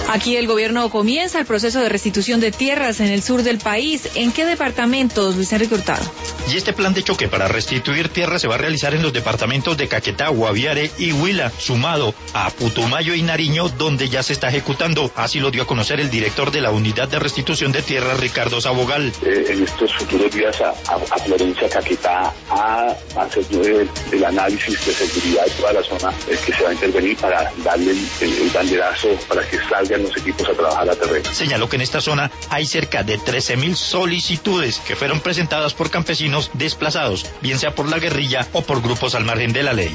Aquí el gobierno comienza el proceso de restitución de tierras en el sur del país. ¿En qué departamentos, Luis Enrique Hurtado? Y este plan de choque para restituir tierras se va a realizar en los departamentos de Caquetá, Guaviare y Huila, sumado a Putumayo y Nariño, donde ya se está ejecutando. Así lo dio a conocer el director de la Unidad de Restitución de Tierras, Ricardo Sabogal. En estos futuros días a Florencia, Caquetá, a hacer el análisis de seguridad de toda la zona que se va a intervenir para darle el banderazo para que salgan los equipos a trabajar a terreno. Señaló que en esta zona hay cerca de 13.000 solicitudes que fueron presentadas por campesinos desplazados, bien sea por la guerrilla o por grupos al margen de la ley.